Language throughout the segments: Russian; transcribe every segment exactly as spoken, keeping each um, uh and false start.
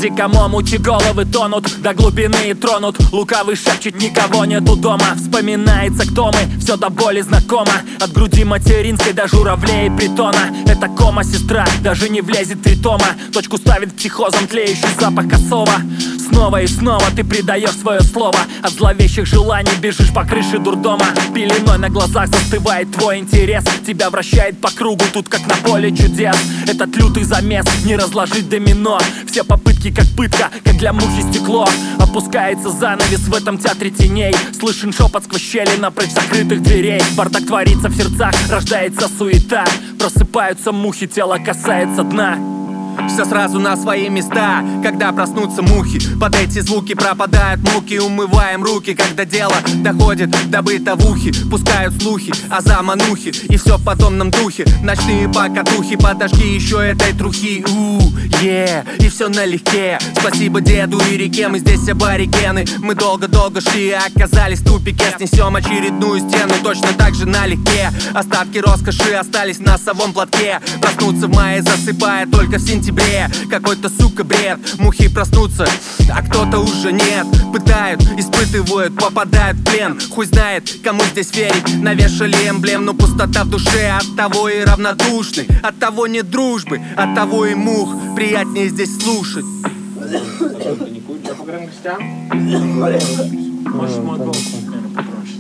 Дикому мути головы тонут, до глубины и тронут. Лукавый шепчет, никого нету дома. Вспоминается, кто мы, все до боли знакомо. От груди материнской до журавлей и притона. Это кома, сестра, даже не влезет три тома. Точку ставит психозом тлеющий запах косого. Снова и снова ты предаешь свое слово. От зловещих желаний бежишь по крыше дурдома. Пеленой на глазах застывает твой интерес. Тебя вращает по кругу, тут как на поле чудес. Этот лютый замес, не разложить домино. Все попытки как пытка, как для мухи стекло. Опускается занавес в этом театре теней. Слышен шепот сквозь щели напротив закрытых дверей. Бардак творится в сердцах, рождается суета. Просыпаются мухи, тело касается дна. Все сразу на свои места, когда проснутся мухи. Под эти звуки пропадают муки. Умываем руки, когда дело доходит до бытовухи. Пускают слухи о заманухе, и все в подобном духе. Ночные покатухи, подожги еще этой трухи. У, е, и все налегке. Спасибо деду и реке, мы здесь аборигены. Мы долго-долго шли, оказались в тупике. Снесем очередную стену, точно так же налегке. Остатки роскоши остались в носовом платке. Проснуться в мае, засыпая только в сентябре. Какой-то, сука, бред. Мухи проснутся, а кто-то уже нет. Пытают, испытывают, попадают в плен. Хуй знает, кому здесь верить. Навешали эмблем, но пустота в душе. От того и равнодушны, от того нет дружбы, от того и мух приятнее здесь слушать. Я по громкостям? Можешь мой голос попроще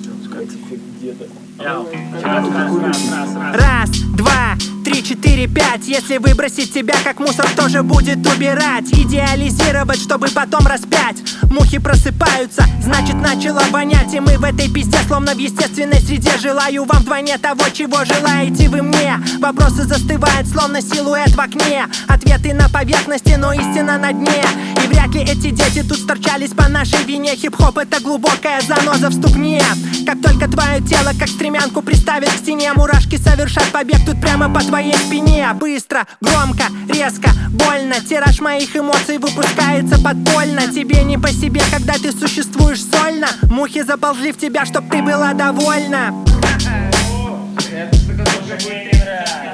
сделать? Раз, два, три, четыре, пять. Если выбросить тебя как мусор, кто же будет убирать? Идеализировать, чтобы потом распять. Мухи просыпаются, значит начало вонять. И мы в этой пизде, словно в естественной среде. Желаю вам вдвойне того, чего желаете вы мне. Вопросы застывают, словно силуэт в окне. Ответы на поверхности, но истина на дне. И вряд ли эти дети тут сторчались по нашей вине. Хип-хоп — это глубокая заноза в ступне. Как только твое тело, как стремянку, приставят к стене, мурашки совершат побег тут прямо по твоей спине. Быстро, громко, резко, больно. Тираж моих эмоций выпускается подпольно. Тебе не по себе, когда ты существуешь сольно. Мухи заползли в тебя, чтоб ты была довольна. Это что-то тоже будет.